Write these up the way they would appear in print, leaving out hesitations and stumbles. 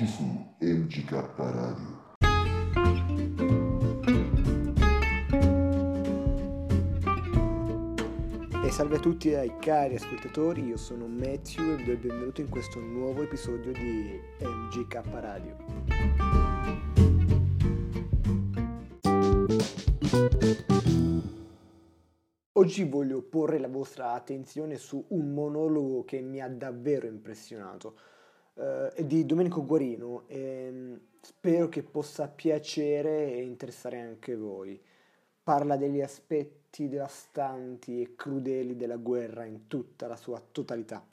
benvenuti su MGK Radio. E salve a tutti ai cari ascoltatori, io sono Matthew e vi do il benvenuto in questo nuovo episodio di MGK Radio. Oggi voglio porre la vostra attenzione su un monologo che mi ha davvero impressionato, è di Domenico Guarino e spero che possa piacere e interessare anche voi. Parla degli aspetti devastanti e crudeli della guerra in tutta la sua totalità.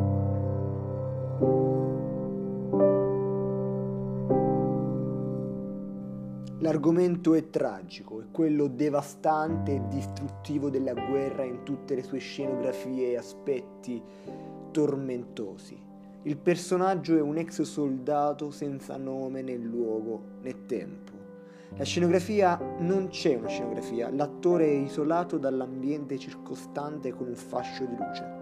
L'argomento è tragico, è quello devastante e distruttivo della guerra in tutte le sue scenografie e aspetti tormentosi. Il personaggio è un ex soldato senza nome né luogo né tempo. La scenografia non c'è una scenografia, l'attore è isolato dall'ambiente circostante con un fascio di luce.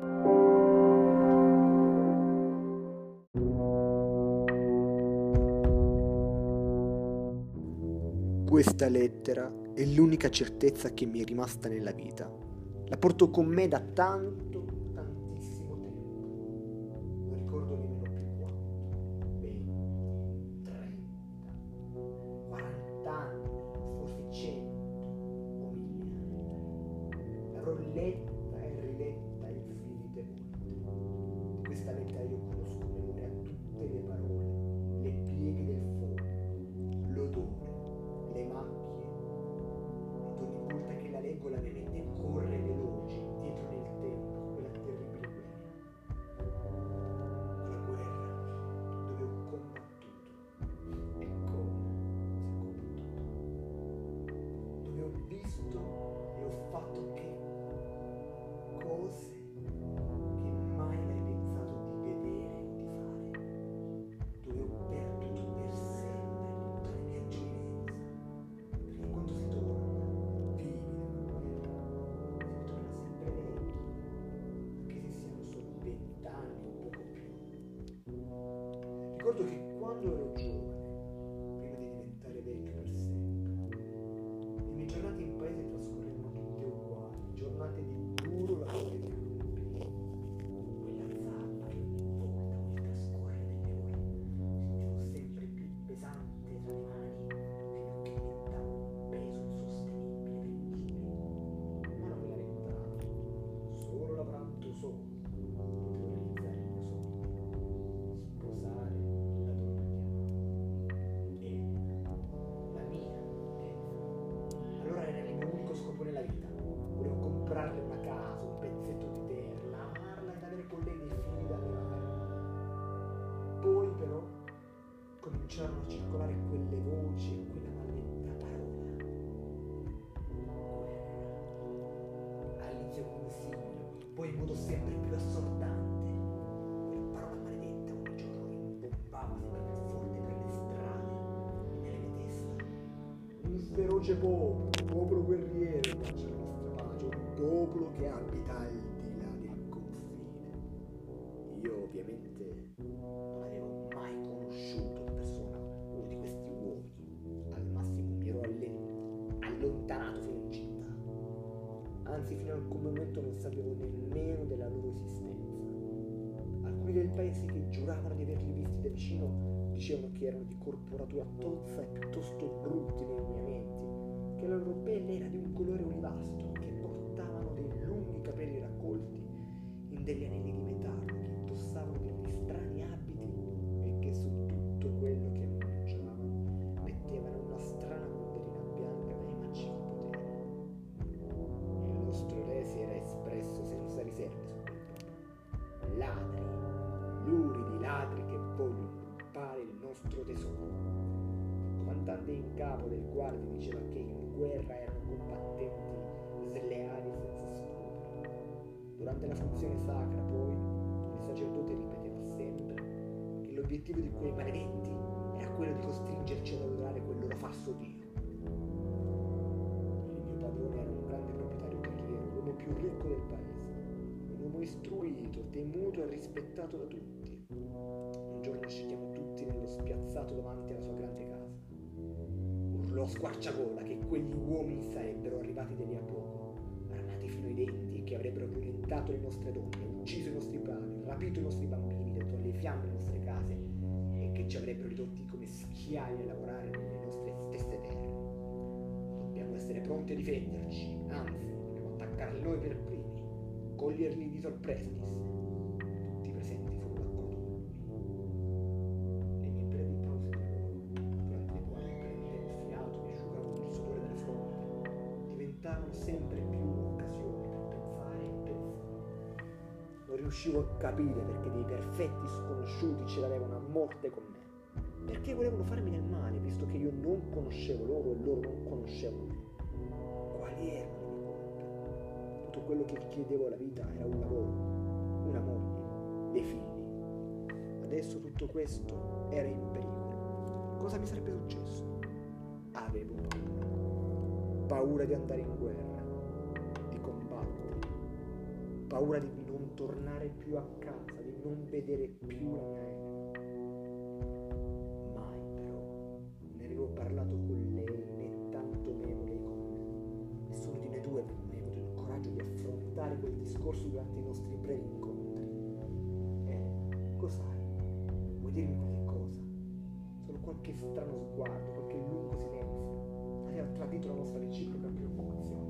Questa lettera è l'unica certezza che mi è rimasta nella vita. La porto con me da tantissimo tempo. Non ricordo nemmeno più quanto. 20, 30, 40 anni, forse 100 o 1000. L'avrò letta e riletta infinite volte. Di questa lettera io conosco memoria tutte le parole, le pieghe del foglio, l'odore, le macchie, ed ogni volta che la leggo la mia mente corre veloce dietro nel tempo quella terribile guerra, dove ho combattuto e come si è combattuto, dove ho visto e ho fatto cose che mai avrei pensato di vedere o di fare, dove ho perduto per sempre tutta la mia giovinezza. Perché quando si torna vivi nella guerra, si torna sempre vecchi, anche se siano solo 20 anni o poco più. Ricordo che quando ero giovane, prima di diventare vecchio per sempre, le mie giornate in paese trascorrevano tutte uguali, giornate di duro lavoro ai campi. Quella zappa che ogni volta con il trascorrere delle ore sentivo sempre più pesante tra le mani, fino a che diventava un peso insostenibile per i muscoli. Ma non me la lamentavo, solo lavorando solo potevo realizzare il mio sogno, sposare la donna che amavo. La mia Elena. Allora era il mio unico scopo nella vita. Volevo comprarle una casa, un pezzetto di terra, amarla ed avere con lei dei figli da allevare. Poi però cominciarono a circolare quelle voci e quella maledetta parola. Guerra. All'inizio con un simile, poi in modo sempre più assordante. Quella parola maledetta ogni giorno rimbombava sempre più forte per le strade, nella mia testa. Un feroce popolo guerriero in faccia alla nostra pace, un popolo che abita al di là del confine. Io ovviamente non avevo mai conosciuto di persona uno di questi uomini, al massimo mi ero allontanato fino in città, anzi fino a quel momento non sapevo nemmeno della loro esistenza. Alcuni del paese che giuravano di averli visti da vicino dicevano che erano di corporatura tozza e piuttosto brutti nei lineamenti, che la loro pelle era di un colore olivastro, che portavano dei lunghi capelli raccolti in degli anelli di metallo, che indossavano degli strani abiti e che su tutto quello che mangiavano mettevano una strana banderina bianca dai macigni potere. Il nostro re si era espresso senza riserve su quel popolo. Ladri, luridi ladri che vogliono rubare il nostro tesoro. Il comandante in capo del guardia diceva che in guerra erano combattenti sleali senza scrupoli. Durante la funzione sacra, poi, il sacerdote ripeteva sempre che l'obiettivo di quei maledetti era quello di costringerci ad adorare quel loro falso dio. Il mio padrone era un grande proprietario terriero, l'uomo più ricco del paese, un uomo istruito, temuto e rispettato da tutti. Un giorno scendiamo tutti nello spiazzo passato davanti alla sua grande casa. Urlò a squarciagola che quegli uomini sarebbero arrivati di lì a poco, armati fino ai denti, e che avrebbero violentato le nostre donne, ucciso i nostri padri, rapito i nostri bambini, detto alle fiamme le nostre case, e che ci avrebbero ridotti come schiavi a lavorare nelle nostre stesse terre. Dobbiamo essere pronti a difenderci, anzi, dobbiamo attaccarli noi per primi, coglierli di sorpresa, disse. Tutti i presenti furono d'accordo con lui. Le mie brevi pause di lavoro, durante le quali prendevo fiato e asciugavo il sudore della fronte, diventavano sempre più occasioni per pensare e pensare. Non riuscivo a capire perché dei perfetti sconosciuti ce l'avevano a morte con me. Perché volevano farmi del male, visto che io non conoscevo loro e loro non conoscevano me. Quali erano le mie colpe? Tutto quello che chiedevo alla vita era un lavoro, una moglie, dei figli. Adesso tutto questo era in pericolo. Cosa mi sarebbe successo? Avevo paura. Paura di andare in guerra, di combattere. Paura di non tornare più a casa, di non vedere più la mia Elena. Mai però ne avevo parlato con lei, né tantomeno lei con me. Nessuno di noi due aveva mai avuto il coraggio di affrontare quel discorso durante i nostri brevi incontri. Cos'hai? Vuoi dirmi qualche cosa? Solo qualche strano sguardo, qualche lungo silenzio aveva tradito la nostra reciproca preoccupazione.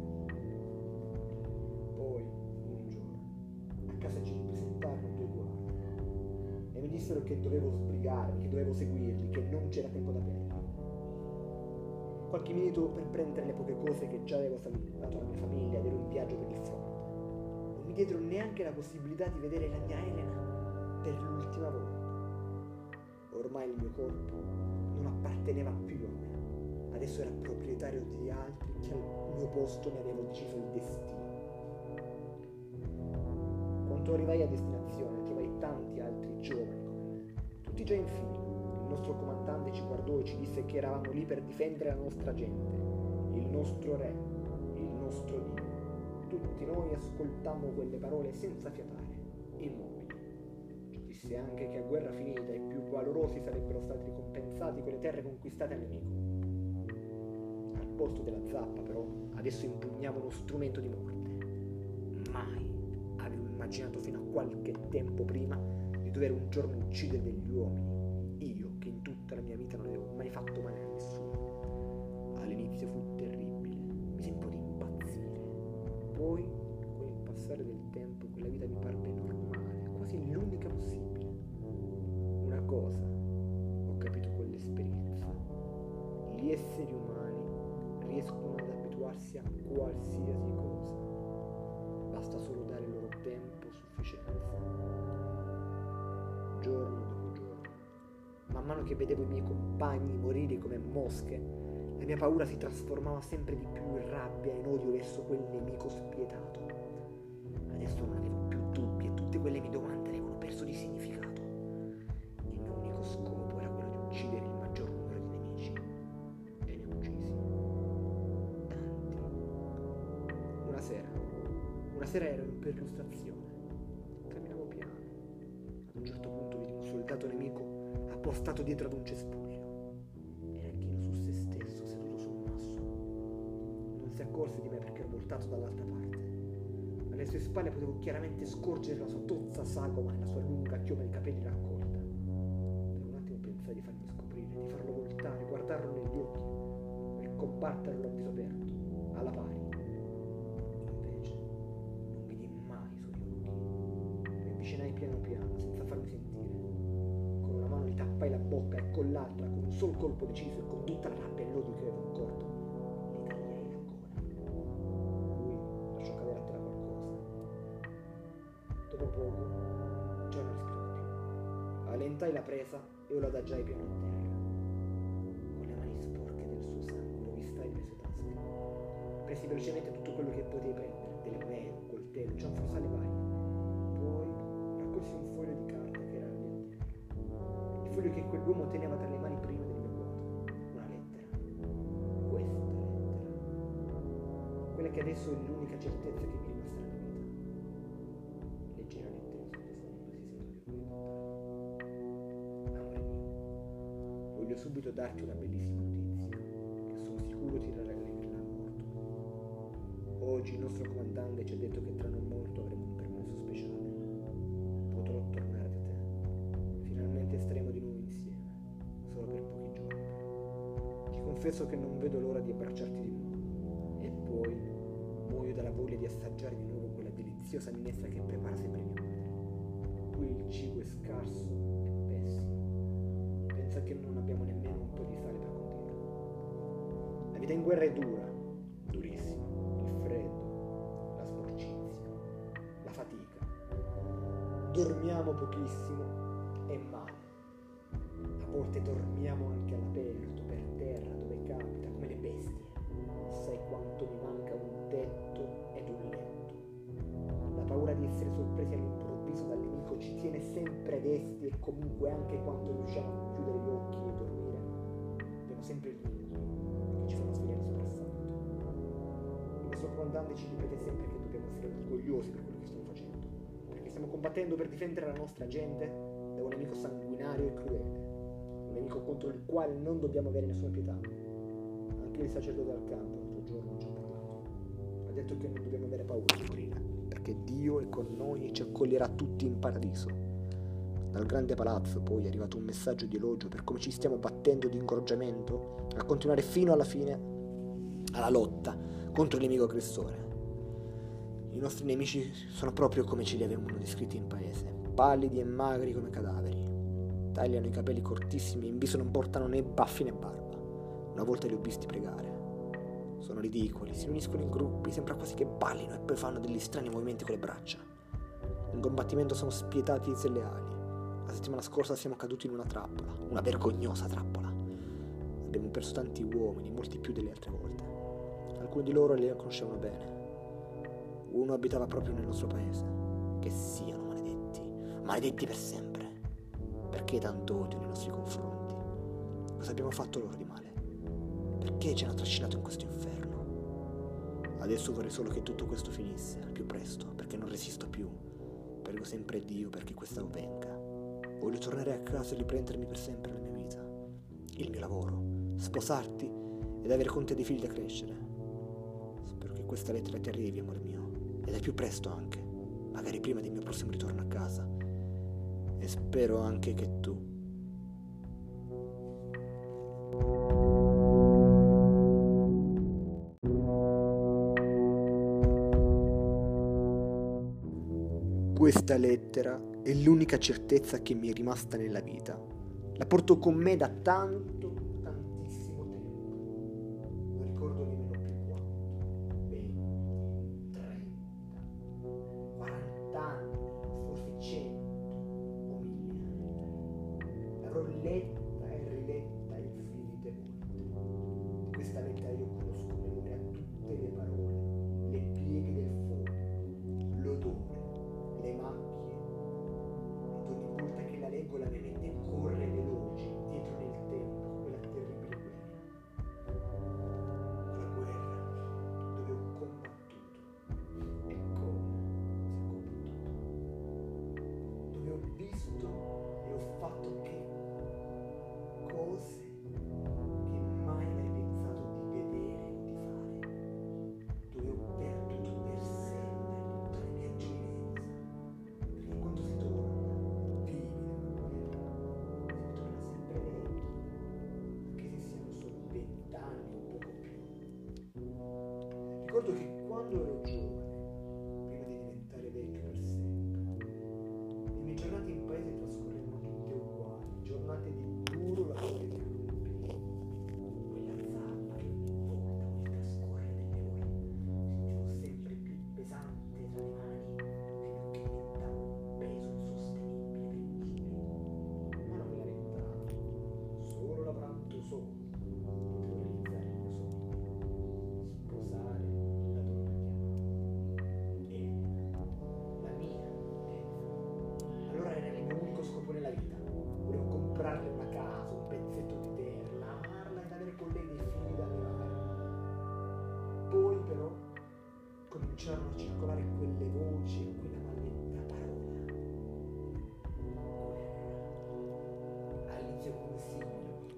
Poi, un giorno, a casa ci ripresentarono due guardie e mi dissero che dovevo sbrigarmi, che dovevo seguirli, che non c'era tempo da perdere. Qualche minuto per prendere le poche cose che già avevo salutato alla mia famiglia ed ero in viaggio per il fronte. Non mi diedero neanche la possibilità di vedere la mia Elena per l'ultima volta. Ormai il mio corpo non apparteneva più a me. Adesso era proprietario di altri che al mio posto ne avevano deciso il destino. Quando arrivai a destinazione trovai tanti altri giovani come me, tutti già in fila. Il nostro comandante ci guardò e ci disse che eravamo lì per difendere la nostra gente, il nostro re, il nostro Dio. Tutti noi ascoltammo quelle parole senza fiatare, immobili. Ci disse anche che a guerra finita i più valorosi sarebbero stati ricompensati con le terre conquistate al nemico. Al posto della zappa, però, adesso impugnavo uno strumento di morte. Mai avevo immaginato fino a qualche tempo prima di dover un giorno uccidere degli uomini. Io, che in tutta la mia vita non avevo mai fatto male a nessuno. All'inizio fu terribile, mi sentivo di impazzire. Poi, con il passare del tempo, quella vita mi parve normale, quasi l'unica possibile. Una cosa ho capito con l'esperienza: gli esseri umani riescono ad abituarsi a qualsiasi cosa. Basta solo dare loro tempo sufficiente. Giorno dopo giorno, man mano che vedevo i miei compagni morire come mosche, la mia paura si trasformava sempre di più in rabbia e in odio verso quel nemico spietato. Adesso non avevo più dubbi e tutte quelle mie domande avevano perso di significato. Il mio unico scopo era quello di uccidere il maggior numero di nemici. E ne ho uccisi tanti. Una sera ero in perlustrazione. Camminavo piano. Ad un certo punto vidi un soldato nemico appostato dietro ad un cespuglio. Era chino su se stesso, seduto su un masso. Non si accorse di me perché ero voltato dall'altra parte. Alle sue spalle potevo chiaramente scorgere la sua tozza sagoma e la sua lunga chioma di capelli raccolta. Per un attimo pensai di farmi scoprire, di farlo voltare, guardarlo negli occhi e combatterlo a viso aperto, alla pari. Invece non vidi mai i suoi occhi. Mi avvicinai piano piano, senza farmi sentire. Con una mano gli tappai la bocca e con l'altra, con un solo colpo deciso e con tutta la rabbia e l'odio che avevo accorto, le tagliai la gola. Lui lasciò cadere a terra qualcosa. Dopo poco già non respiravo più. Allentai la presa e io l'adagiai piano a terra. Con le mani sporche del suo sangue lo vistai nelle sue tasche. Presi velocemente tutto quello che potei prendere, delle monete, un coltello, cianfrusaglie varie. Poi raccolsi un foglio di carta che era lì a terra. Il foglio che quell'uomo teneva tra le mani prima del mio vuoto. Una lettera. Questa lettera. Quella che adesso è l'unica certezza che mi è rimasta nella vita. Leggere la lettera sul sfondo si sente di orgoglio. Amore mio, ho voglio subito darti una bellissima notizia, che sono sicuro ti rallegrerà molto. Oggi il nostro comandante ci ha detto che tra non molto avremo un permesso speciale. Potrò tornare da te. Finalmente staremo di nuovo insieme, solo per pochi giorni. Ti confesso che non vedo l'ora di abbracciarti di nuovo. E poi muoio dalla voglia di assaggiare di nuovo quella deliziosa minestra che prepara sempre mia madre. Qui il cibo è scarso e pessimo. Pensa che non abbiamo nemmeno un po' di sale per condire. La vita in guerra è dura, durissima. Il freddo, la sporcizia, la fatica. Dormiamo pochissimo e male. A volte dormiamo anche all'aperto, per terra, dove capita, come le bestie. Sai quanto mi manca un tetto ed un letto. La paura di essere sorpresi all'improvviso dal nemico ci tiene sempre desti e comunque anche quando riusciamo a chiudere gli occhi e dormire, abbiamo sempre gli incubi che ci fanno svegliare soprassalto. Il nostro comandante ci ripete sempre che dobbiamo essere orgogliosi per quello che stiamo facendo, perché stiamo combattendo per difendere la nostra gente da un nemico sanguinario e crudele, un nemico contro il quale non dobbiamo avere nessuna pietà. Anche il sacerdote al campo l'altro giorno ci ha parlato. Ha detto che non dobbiamo avere paura di morire, perché Dio è con noi e ci accoglierà tutti in paradiso. Dal grande palazzo poi è arrivato un messaggio di elogio per come ci stiamo battendo di incoraggiamento a continuare fino alla fine alla lotta contro il nemico aggressore. I nostri nemici sono proprio come ce li avevano descritti in paese, pallidi e magri come cadaveri. Tagliano i capelli cortissimi e in viso non portano né baffi né barba. Una volta li ho visti pregare. Sono ridicoli, si uniscono in gruppi, sembra quasi che ballino e poi fanno degli strani movimenti con le braccia. In combattimento sono spietati e sleali. La settimana scorsa siamo caduti in una trappola, una vergognosa trappola. Abbiamo perso tanti uomini, molti più delle altre volte. Alcuni di loro li conoscevano bene. Uno abitava proprio nel nostro paese. Che siano maledetti, maledetti per sempre. Perché tanto odio nei nostri confronti? Cosa abbiamo fatto loro di male? Perché ci hanno trascinato in questo inferno? Adesso vorrei solo che tutto questo finisse al più presto, perché non resisto più. Prego sempre Dio perché questa avvenga. Voglio tornare a casa e riprendermi per sempre la mia vita, il mio lavoro, sposarti ed avere con te dei figli da crescere. Spero che questa lettera ti arrivi, amore mio, ed al più presto anche, magari prima del mio prossimo ritorno a casa. E spero anche che tu. Questa lettera è l'unica certezza che mi è rimasta nella vita. La porto con me da tantissimo tempo. Non ricordo nemmeno più quanto. 20, 30, 40 anni, forse 100 o 1000 anni. L'avrò letta e riletta infinite volte. Di questa lettera io conosco memoria a tutte le parole, le pieghe del foglio, l'odore, le macchie, ed ogni volta che la leggo la mia mente corre veloce dietro nel tempo a quella terribile guerra, dove ho combattuto e come si è combattuto, dove ho visto e ho fatto cose che mai avrei pensato di vedere o di fare, dove ho perduto per sempre tutta la mia giovinezza, perché quando si torna vivi nella guerra, si torna sempre vecchi, anche se siano solo 20 anni o poco più. Ricordo che quando ero giovane, prima di diventare vecchio per sempre, le mie giornate in paese trascorrevano tutte uguali, giornate di duro lavoro e campi. Quella zappa che ogni volta con il trascorrere delle ore sentivo sempre più pesante tra le mani, fino a che diventava un peso insostenibile per i muscoli. Ma non me la lamentavo, solo lavorando solo potevo realizzare il mio sogno, sposare la donna che amavo, Elena, la mia Elena. Allora era il mio unico scopo nella vita. Volevo comprarle una casa, un pezzetto di terra, amarla ed avere con lei dei figli da allevare. Poi però cominciarono a circolare quelle voci e quella maledetta parola. Guerra. All'inizio come un simbolo,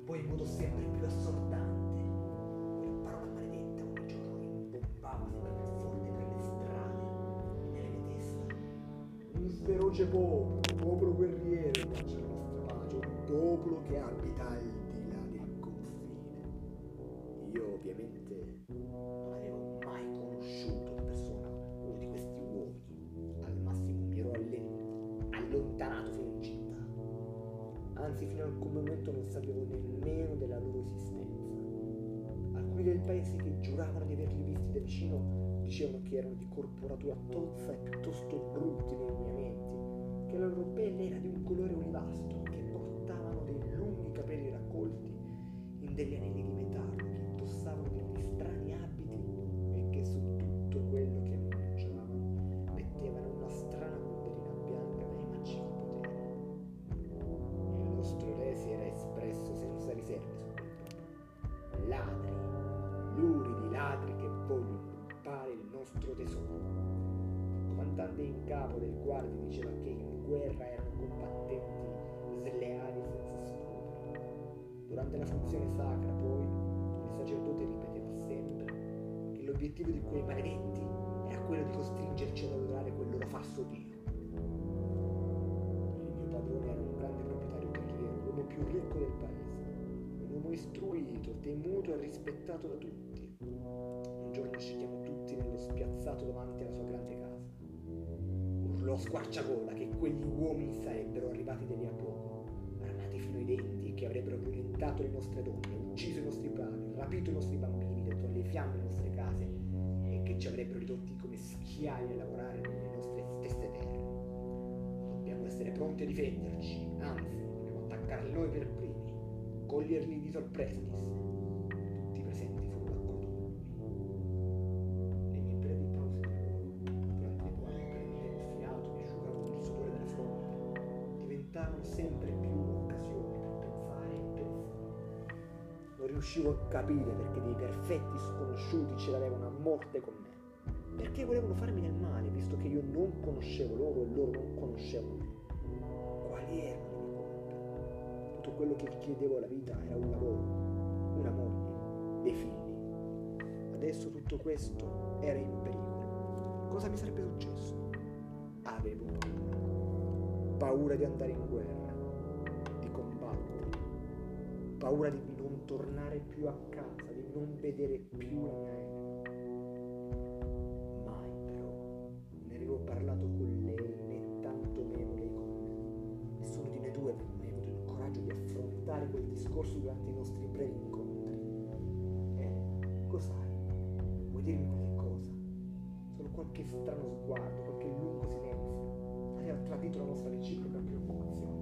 poi in modo sempre più assordante, quella parola maledetta ogni giorno rimbombava sempre più forte per le strade, nella mia testa. Un feroce popolo guerriero marcia alla nostra pace, un popolo che abita al di là del confine. Io ovviamente Non avevo mai conosciuto di persona uno di questi uomini, al massimo mi ero allontanato fino in città. anzi fino a quel momento non sapevo nemmeno della loro esistenza. Alcuni del paese che giuravano di averli visti da vicino dicevano che erano di corporatura tozza e piuttosto brutti nei lineamenti, che la loro pelle era di un colore olivastro, che portavano dei lunghi capelli raccolti in degli anelli di metallo, che indossavano degli strani abiti e che su tutto quello che mangiavano mettevano una strana polverina bianca dai magici poteri. Il nostro re si era espresso senza riserve su quel popolo. Ladri, luridi ladri che vogliono rubare il nostro tesoro. Il comandante in capo del guardia diceva che in guerra erano combattenti sleali senza scrupoli. Durante la funzione sacra, poi, il sacerdote ripeteva sempre che l'obiettivo di quei maledetti era quello di costringerci ad adorare quel loro falso dio. Il mio padrone era un grande proprietario terriero, l'uomo più ricco del paese, un uomo istruito, temuto e rispettato da tutti. Un giorno uscitiamo tutti nello spiazzato davanti alla sua grande casa. Urlò a squarciagola che quegli uomini sarebbero arrivati da lì a poco, armati fino ai denti, e che avrebbero violentato le nostre donne, ucciso i nostri padri, rapito i nostri bambini, dato alle fiamme le nostre case, e che ci avrebbero ridotti come schiavi a lavorare nelle nostre stesse terre. Dobbiamo essere pronti a difenderci, anzi, dobbiamo attaccarli noi per primi, coglierli di sorpresa, disse. Tutti i presenti furono d'accordo con lui. Le mie brevi pause di lavoro, durante le quali prendevo fiato e asciugavo il sudore della fronte, diventavano sempre più occasioni per pensare e pensare. Non riuscivo a capire perché dei perfetti sconosciuti ce l'avevano a morte con me. Perché volevano farmi del male, visto che io non conoscevo loro e loro non conoscevano me. Quali erano le mie colpe? Tutto quello che chiedevo alla vita era un lavoro, una moglie, dei figli. Adesso tutto questo era in pericolo. Cosa mi sarebbe successo? Avevo paura di andare in guerra, di combattere, paura di non tornare più a casa, di non vedere più la mia Elena. Mai però ne avevo parlato con lei, né tantomeno lei con me. Nessuno di noi due aveva mai avuto il coraggio di affrontare quel discorso durante i nostri brevi incontri. Cos'hai? Vuoi dirmi qualche cosa? Solo qualche strano sguardo, qualche lungo silenzio aveva tradito la nostra reciproca preoccupazione.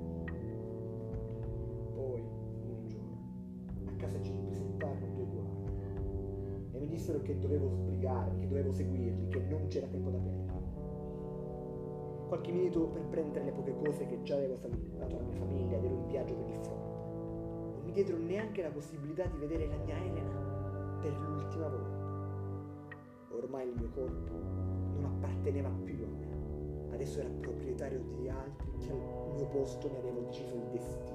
Poi, un giorno, a casa ci ripresentarono due guardie e mi dissero che dovevo sbrigarmi, che dovevo seguirli, che non c'era tempo da perdere. Qualche minuto per prendere le poche cose che già avevo salutato alla mia famiglia ed ero in viaggio per il fronte. Non mi diedero neanche la possibilità di vedere la mia Elena per l'ultima volta. Ormai il mio corpo non apparteneva più a me, adesso era proprietario di altri che al mio posto ne avevano deciso il destino.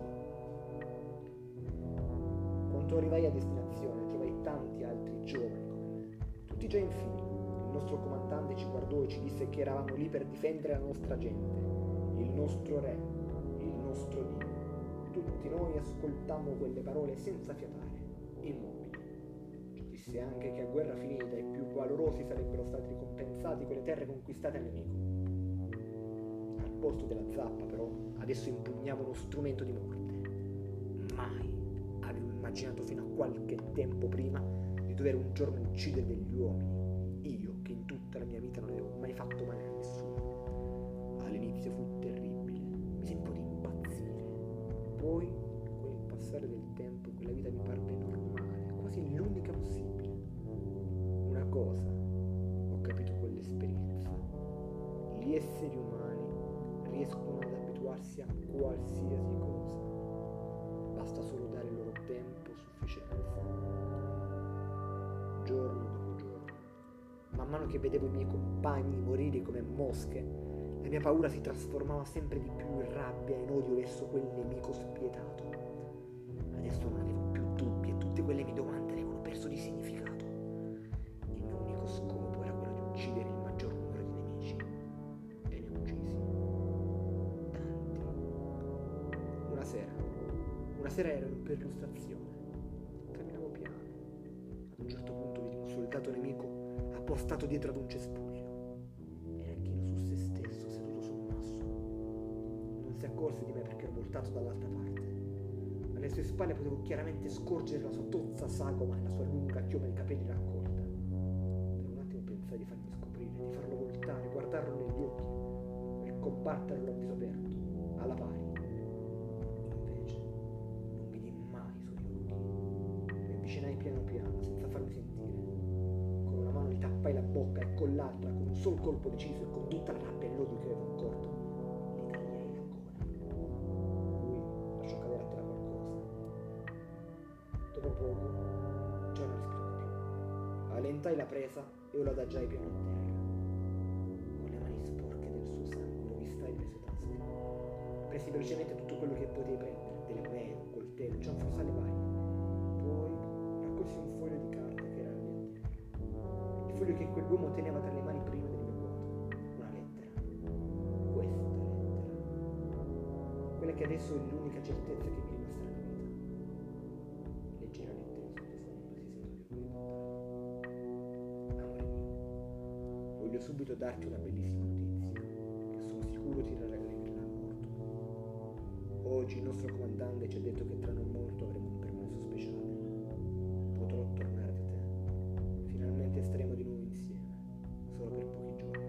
Quando arrivai a destinazione trovai tanti altri giovani come me, tutti già in fila. Il nostro comandante ci guardò e ci disse che eravamo lì per difendere la nostra gente, il nostro re, il nostro Dio. Tutti noi ascoltammo quelle parole senza fiatare, immobili. Ci disse anche che a guerra finita i più valorosi sarebbero stati ricompensati con le terre conquistate al nemico. Al posto della zappa, però, adesso impugnavo uno strumento di morte. Mai avevo immaginato fino a qualche tempo prima di dover un giorno uccidere degli uomini. Io, che in tutta la mia vita non avevo mai fatto male a nessuno. All'inizio fu terribile, mi sentivo di impazzire. Poi, con il passare del tempo, quella vita mi parve normale, quasi l'unica possibile. Una cosa ho capito con l'esperienza: gli esseri umani riescono ad abituarsi a qualsiasi cosa. Basta solo dare loro tempo sufficiente. Giorno dopo giorno, man mano che vedevo i miei compagni morire come mosche, la mia paura si trasformava sempre di più in rabbia e in odio verso quel nemico spietato. Adesso non avevo quelle mie domande avevano perso di significato. Il mio unico scopo era quello di uccidere il maggior numero di nemici. E ne ho uccisi. Tanti. Una sera ero in perlustrazione. Camminavo piano. Ad un certo punto vidi un soldato nemico appostato dietro ad un cespuglio. Era chino su se stesso, seduto su un masso. Non si accorse di me perché ero voltato dall'altra parte. Alle sue spalle potevo chiaramente scorgere la sua tozza sagoma e la sua lunga chioma di capelli raccolta. Per un attimo pensai di farmi scoprire, di farlo voltare, guardarlo negli occhi, per combatterlo a viso aperto, alla pari. Invece non vidi mai i suoi occhi. Mi avvicinai piano piano, senza farmi sentire. Con una mano gli tappai la bocca e con l'altra, con un solo colpo deciso e con tutta la rabbia e l'odio che avevo in corpo, gli tagliai la gola. Lui lasciò cadere a terra qualcosa. Dopo poco già non respirava più. Allentai la presa e lo adagiai piano a terra. Con le mani sporche del suo sangue lo vistai nelle sue tasche. Presi velocemente tutto quello che potei prendere, delle monete, un coltello, cianfrusaglie varie. Poi raccolsi un foglio di carta che era lì a terra. Il foglio che quell'uomo teneva tra le mani prima del mio vuoto. Una lettera. Questa lettera. Quella che adesso è l'unica certezza che mi è rimasta nella vita. Leggere la lettera sul profondo si sente che vuoi contare. Amore mio, voglio subito darti una bellissima notizia, che sono sicuro ti rallegrerà molto. Oggi il nostro comandante ci ha detto che tra non molto avremo un permesso speciale. Potrò tornare da te. Finalmente staremo di nuovo insieme, solo per pochi giorni.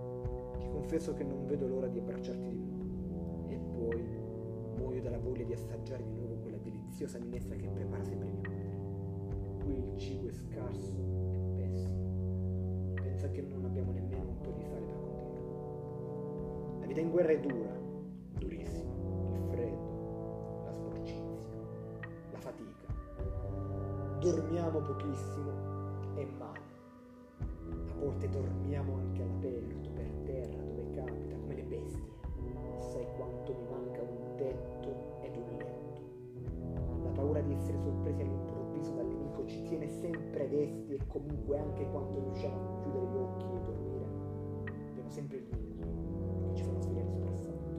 Ti confesso che non vedo l'ora di abbracciarti di nuovo. E poi muoio dalla voglia di assaggiare di nuovo quella deliziosa minestra che prepara sempre mia madre. Qui il cibo è scarso e pessimo. Pensa che non abbiamo nemmeno un po' di sale per condirlo. La vita in guerra è dura, durissima. Il freddo, la sporcizia, la fatica. Dormiamo pochissimo e male. A volte dormiamo anche all'aperto, per terra, dove capita, come le bestie. Sai quanto mi manca un tetto ed un letto. La paura di essere sorpresi all'improvviso dal nemico ci tiene sempre desti e comunque anche quando riusciamo a chiudere gli occhi e dormire, abbiamo sempre gli incubi che ci fanno svegliare soprassalto.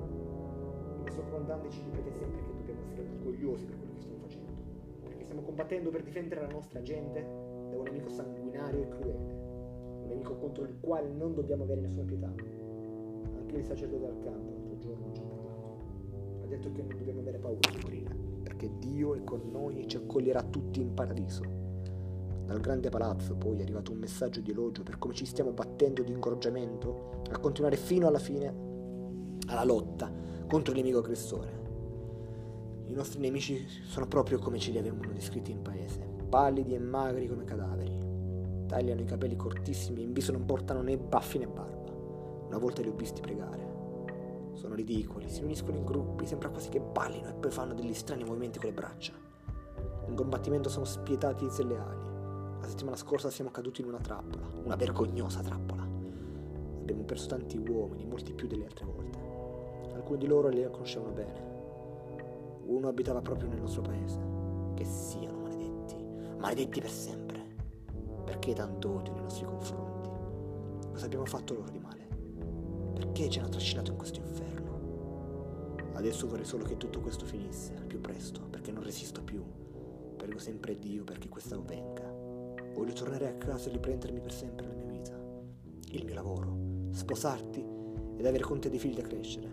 Il nostro comandante ci ripete sempre che dobbiamo essere orgogliosi per quello che stiamo facendo, perché stiamo combattendo per difendere la nostra gente da un nemico sanguinario e crudele, un nemico contro il quale non dobbiamo avere nessuna pietà. Anche il sacerdote al campo l'altro giorno ci ha parlato. Ha detto che non dobbiamo avere paura di morire, perché Dio è con noi e ci accoglierà tutti in paradiso. Dal grande palazzo poi è arrivato un messaggio di elogio per come ci stiamo battendo di incoraggiamento a continuare fino alla fine alla lotta contro il nemico aggressore. I nostri nemici sono proprio come ce li avevano descritti in paese, pallidi e magri come cadaveri. Tagliano i capelli cortissimi e in viso non portano né baffi né barba. Una volta li ho visti pregare. Sono ridicoli, si riuniscono in gruppi, sembra quasi che ballino e poi fanno degli strani movimenti con le braccia. In combattimento sono spietati e sleali. La settimana scorsa siamo caduti in una trappola, una vergognosa trappola. Abbiamo perso tanti uomini, molti più delle altre volte. Alcuni di loro li conoscevano bene. Uno abitava proprio nel nostro paese. Che siano maledetti, maledetti per sempre. Perché tanto odio nei nostri confronti? Cosa abbiamo fatto loro di male? Perché ci hanno trascinato in questo inferno? Adesso vorrei solo che tutto questo finisse al più presto, perché non resisto più. Prego sempre Dio perché questo avvenga. Voglio tornare a casa e riprendermi per sempre la mia vita, il mio lavoro, sposarti ed avere con te dei figli da crescere.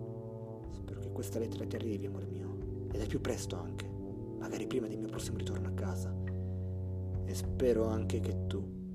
Spero che questa lettera ti arrivi, amore mio, ed al più presto anche, magari prima del mio prossimo ritorno a casa. E spero anche che tu